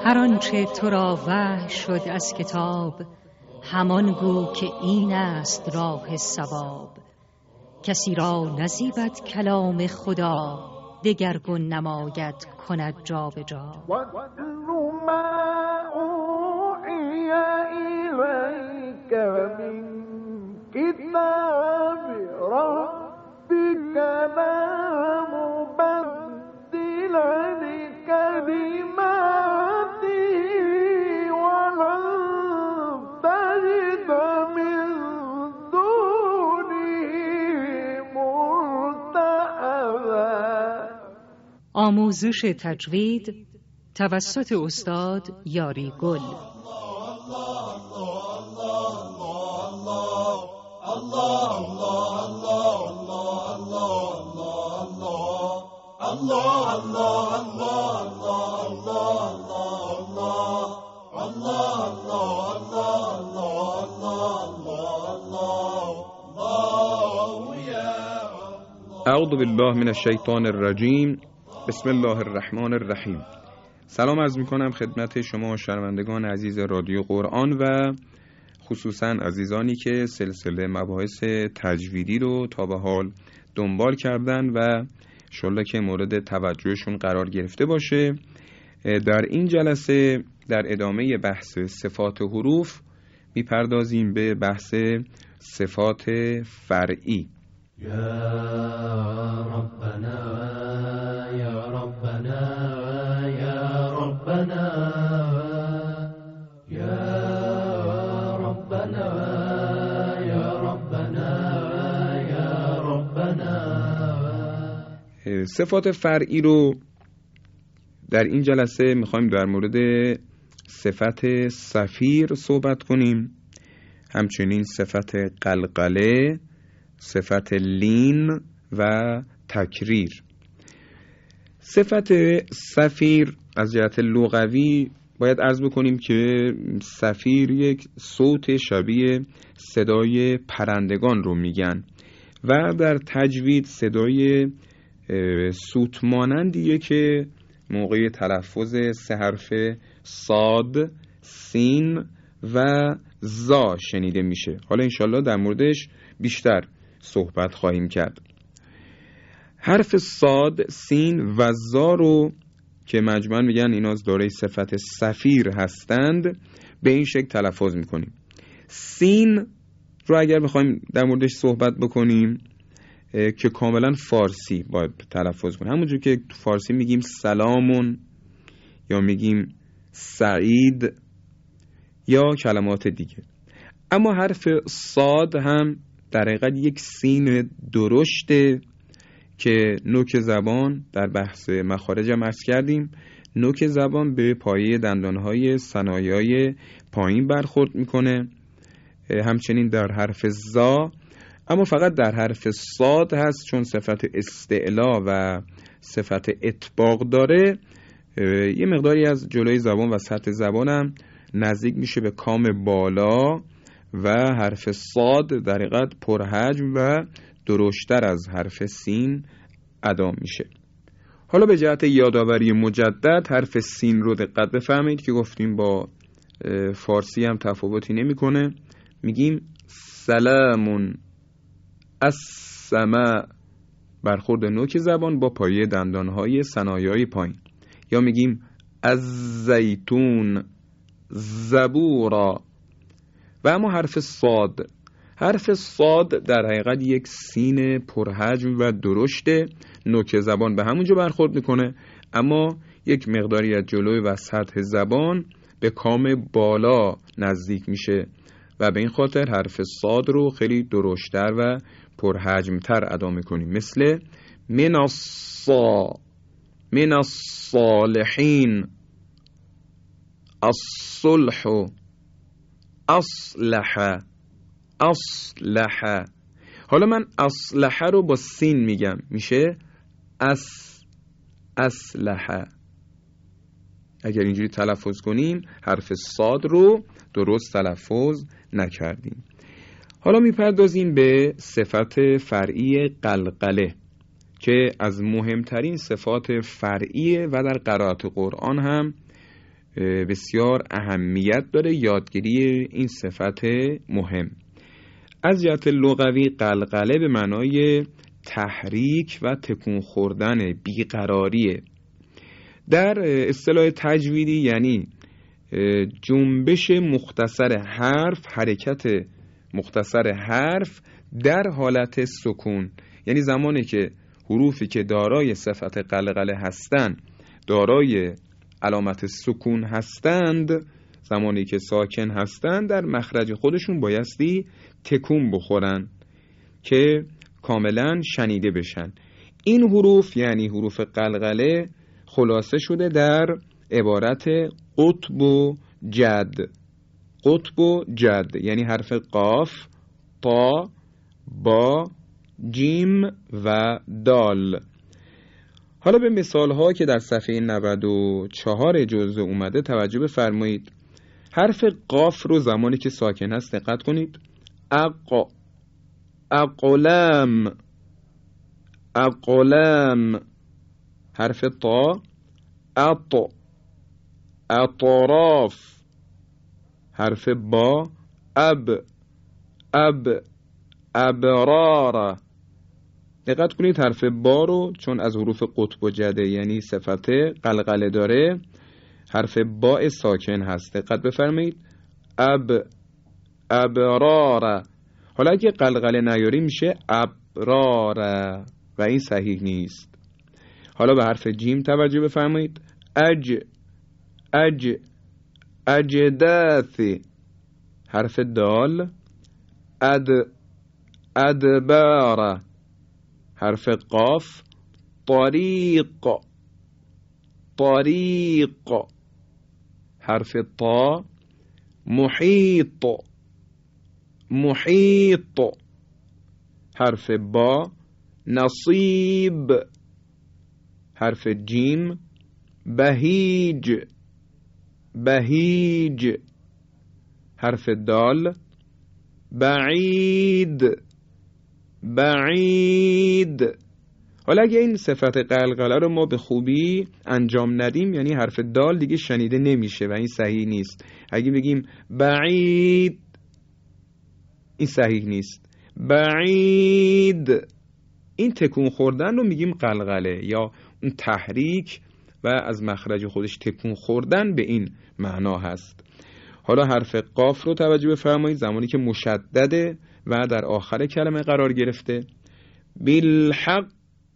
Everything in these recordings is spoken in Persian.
هر آنچه تو را وحی شد از کتاب، همان گو که این است راه صواب. کسی را نزیبد کلام خدا، دگرگون نماید کند جا به جا. وَاتْلُ مَا أُوحِیَ إِلَیْکَ مِنْ کِتَابِ رَبِّکَ لَا مُبَدِّلَ لِکَلِمَاتِهِ وَلَن تَجِدَ مِن دُونِهِ مُلْتَحَدًا. آموزش تجوید توسط استاد یاری گل. اعوذ بالله من الشیطان الرجیم. بسم الله الرحمن الرحیم. سلام عرض میکنم خدمت شما شنوندگان عزیز رادیو قرآن و خصوصا عزیزانی که سلسله مباحث تجویدی رو تا به حال دنبال کردن و انشالله که مورد توجهشون قرار گرفته باشه. در این جلسه در ادامه بحث صفات حروف میپردازیم به بحث صفات فرعی. یا ربنا یا ربنا یا ربنا یا ربنا یا ربنا یا ربنا. صفات فرعی رو در این جلسه میخوایم در مورد صفت صفیر صحبت کنیم، همچنین صفت قلقله، صفت لین و تکریر. صفت صفیر از جهت لغوی باید عرض بکنیم که صفیر یک صوت شبیه صدای پرندگان رو میگن و در تجوید صدای سوت مانندیه که موقع تلفظ سه حرف صاد، سین و زا شنیده میشه. حالا انشالله در موردش بیشتر صحبت خواهیم کرد. حرف صاد، سین و زا رو که مجموعاً میگن اینا دارای صفت صفیر هستند به این شکل تلفظ میکنیم. سین رو اگر بخوایم در موردش صحبت بکنیم که کاملا فارسی باید تلفظ کنیم، همونجور که تو فارسی میگیم سلامون یا میگیم سعید یا کلمات دیگه. اما حرف صاد هم در حقیقت یک سین درشته که نوک زبان در بحث مخارج هم عرض کردیم، نوک زبان به پایه دندانهای ثنایای پایین برخورد میکنه. همچنین در حرف زا، اما فقط در حرف صاد هست چون صفت استعلا و صفت اطباق داره، یه مقداری از جلوی زبان و سطح زبان هم نزدیک میشه به کام بالا و حرف صاد در حقیقت پرحجم و درشتر از حرف سین ادا میشه. حالا به جهت یادآوری مجدد حرف سین رو دقت بفهمید که گفتیم با فارسی هم تفاوتی نمیکنه. میگیم سلامون السماء، برخورد نوک زبان با پایه دندانهای ثنایای پایین. یا میگیم از زیتون زبورا. و اما حرف صاد، حرف صاد در حقیقت یک سین پرحجم و درشته، نوک زبان به همونجا برخورد میکنه اما یک مقداری از جلوی و سطح زبان به کام بالا نزدیک میشه و به این خاطر حرف صاد رو خیلی درشتر و پرحجمتر ادا میکنیم، مثل من الصالحین، الصلح، اصلح. حالا من اصلح رو با سین میگم، میشه اصلح. اگر اینجوری تلفظ کنیم حرف صاد رو درست تلفظ نکردیم. حالا میپردازیم به صفت فرعی قلقله که از مهمترین صفات فرعیه و در قرائت قرآن هم بسیار اهمیت داره یادگیری این صفت مهم. از جهت لغوی قلقله به معنای تحریک و تکون خوردن، بیقراریه. در اصطلاح تجویدی یعنی جنبش مختصر حرف، حرکت مختصر حرف در حالت سکون. یعنی زمانی که حروفی که دارای صفت قلقله هستند دارای علامت سکون هستند، زمانی که ساکن هستند در مخرج خودشون بایستی تکون بخورن که کاملا شنیده بشن. این حروف یعنی حروف قلقله خلاصه شده در عبارت قطب و جد. قطب و جد یعنی حرف قاف، تا، با، جیم و دال. حالا به مثال ها که در صفحه 94 جزء اومده توجه بفرمایید. حرف قاف رو زمانی که ساکن هست دقت کنید. اقلام، اقلام. حرف تا اطراف. حرف با ابرار. دقت کنید حرف با رو چون از حروف قطب و جده یعنی صفت قلقله داره، حرف با ساکن هست. دقت بفرمایید. ابرار. حالا اگه قلقله نیاری میشه ابرار و این صحیح نیست. حالا به حرف جیم توجه بفرمایید. اجداث. حرف دال ادبار. حرف قاف طریق. حرف طا محیط. حرف با نصیب. حرف جیم بهیج. حرف دال بعید. حالا اگه این صفت قلقله رو ما به خوبی انجام ندیم یعنی حرف دال دیگه شنیده نمیشه و این صحیح نیست. اگه بگیم بعید این صحیح نیست. بعید این تکون خوردن رو میگیم قلقله یا اون تحریک و از مخرج خودش تکون خوردن به این معنا هست. حالا حرف قاف رو توجه بفرمایید زمانی که مشدده و در آخر کلمه قرار گرفته. بالحق.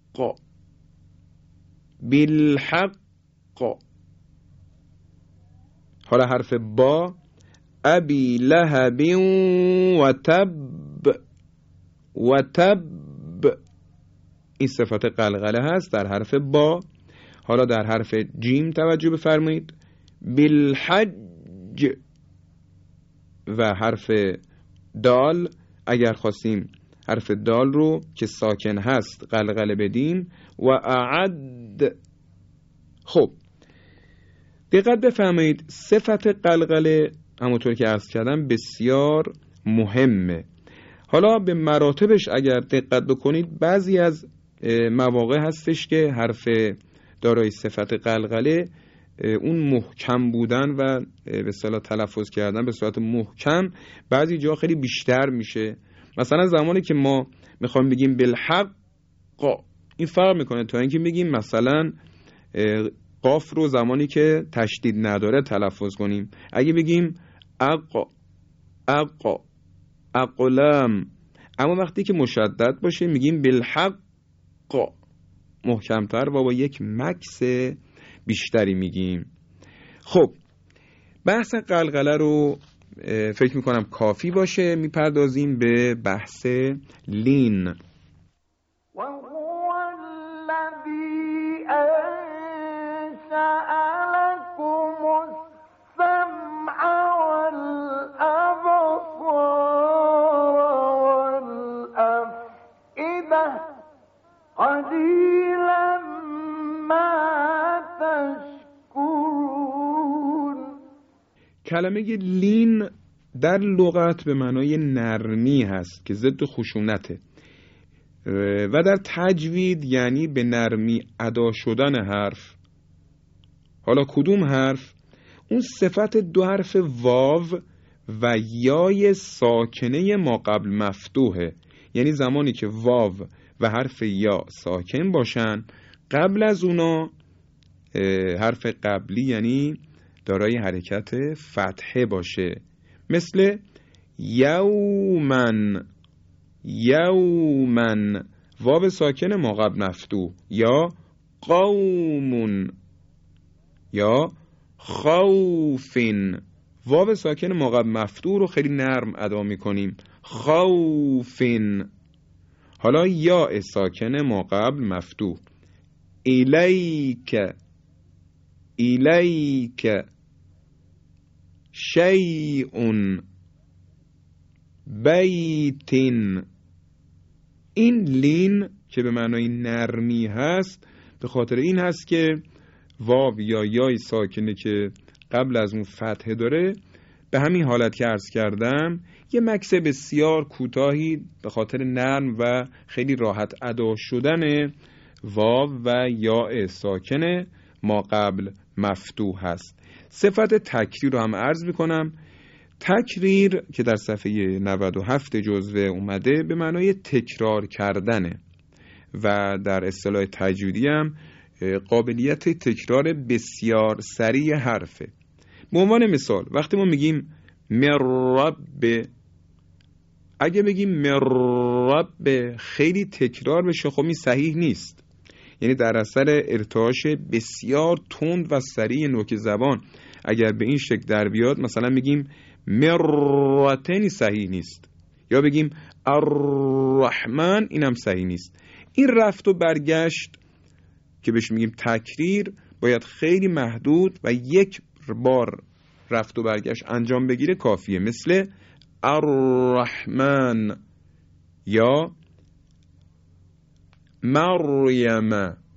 حالا حرف با ابی لهب و تب. این صفت قلقله هست در حرف با. حالا در حرف جیم توجه بفرمایید. بالحج. و حرف دال اگر خواستیم حرف دال رو که ساکن هست قلقله بدیم و اعد. خب دقت بفرمایید صفت قلقله همونطور که عرض کردم بسیار مهمه. حالا به مراتبش اگر دقت بکنید بعضی از مواقع هستش که حرف دارای صفت قلقله اون محکم بودن و به اصطلاح تلفظ کردن به صورت محکم بعضی جا خیلی بیشتر میشه. مثلا زمانی که ما میخوایم بگیم بالحق این فرق میکنه تا اینکه بگیم مثلا قاف رو زمانی که تشدید نداره تلفظ کنیم. اگه بگیم اقلام اما وقتی که مشدد باشه میگیم بالحق محکمتر و با یک مکس بیشتری میگیم. خب بحث قلقله رو فکر میکنم کافی باشه. میپردازیم به بحث لین. کلمه لین در لغت به معنای نرمی هست که ضد خشونته و در تجوید یعنی به نرمی ادا شدن حرف. حالا کدوم حرف؟ اون صفت دو حرف واو و یای ساکنه ما قبل مفتوحه. یعنی زمانی که واو و حرف یا ساکن باشن، قبل از اونا حرف قبلی یعنی دارای حرکت فتحه باشه، مثل یومن، یومن واو ساکن ما قبل مفتوح، یا قومون، یا خوفین واو ساکن ما قبل مفتوح رو خیلی نرم ادا میکنیم، خوفین. حالا یا ساکن ما قبل مفتوح، الیک، الیک شیء بیت. این لین که به معنای نرمی هست به خاطر این هست که واو یا یای ساکنه که قبل از اون فتحه داره به همین حالت که عرض کردم یه مکث بسیار کوتاهی به خاطر نرم و خیلی راحت ادا شدن واو و یا ساکن ما قبل مفتوح هست. صفت تکریر رو هم عرض میکنم. تکریر که در صفحه 97 جزوه اومده به معنای تکرار کردنه و در اصطلاح تجویدی هم قابلیت تکرار بسیار سریع حرفه. به عنوان مثال وقتی ما میگیم مرب، اگه بگیم مرب خیلی تکرار بشه خب این صحیح نیست. یعنی در اثر ارتعاش بسیار تند و سریع نوک زبان اگر به این شکل در بیاد مثلا میگیم مرتين صحیح نیست، یا بگیم الرحمن اینم صحیح نیست. این رفت و برگشت که بهش میگیم تکریر باید خیلی محدود و یک بار رفت و برگشت انجام بگیره کافیه، مثل الرحمن یا مریم،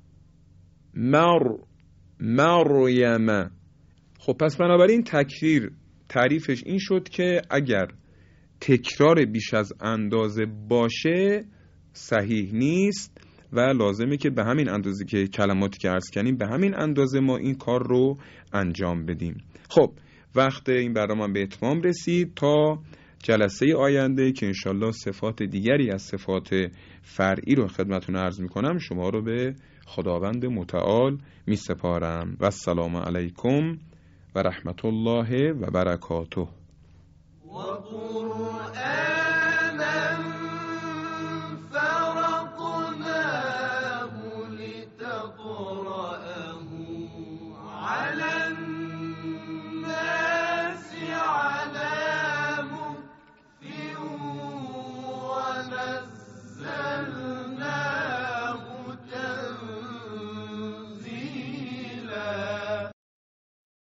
مریم. خب پس بنابراین تکریر تعریفش این شد که اگر تکرار بیش از اندازه باشه صحیح نیست و لازمه که به همین اندازه که کلماتی که عرض کردیم به همین اندازه ما این کار رو انجام بدیم. خب وقت این برنامه به اتمام رسید. تا جلسه آینده که انشالله صفات دیگری از صفات فرعی رو خدمتون عرض میکنم شما رو به خداوند متعال میسپارم و السلام علیکم و رحمت الله و برکاته.